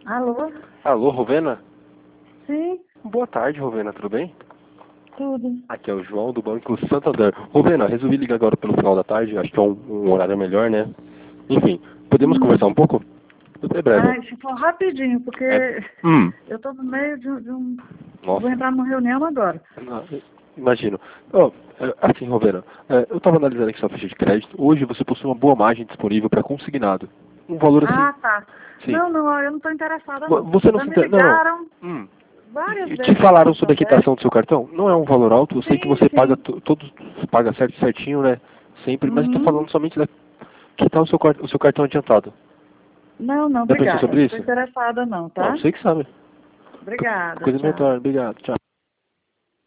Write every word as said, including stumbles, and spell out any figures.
Alô? Alô, Rovena? Sim, Boa tarde, Rovena, tudo bem? tudo. Aqui é o João do Banco Santander. Rovena, resolvi ligar agora pelo final da tarde, acho que é um, um horário melhor, né? Enfim, podemos Hum. conversar um pouco? Tudo é breve. Ai, se for rapidinho, porque É. Hum. eu tô no meio de, um- de um... Nossa. Vou entrar numa reunião agora. Não, imagino. Oh, é, assim, Rovena, é, eu estava analisando aqui sua ficha de crédito. Hoje você possui uma boa margem disponível para consignado. Um valor assim. Ah, tá. Sim. Não, não, eu não tô interessada, Vo- não. Você não Já se me inter... Não, não. ligaram Hum. várias E te vezes aqui falaram no sobre a Santander. quitação do seu cartão? Não é um valor alto, eu sei que Sim, você paga sim. to- todos, paga certo certinho, né? Sempre, mas eu tô Uhum. falando somente da quitar o seu, car- o seu cartão adiantado. Não, não, Já pensou obrigada. sobre Não tô isso? interessada, não, Não, tá? você que sabe. Obrigada, Coisa tchau. menor, obrigado, tchau.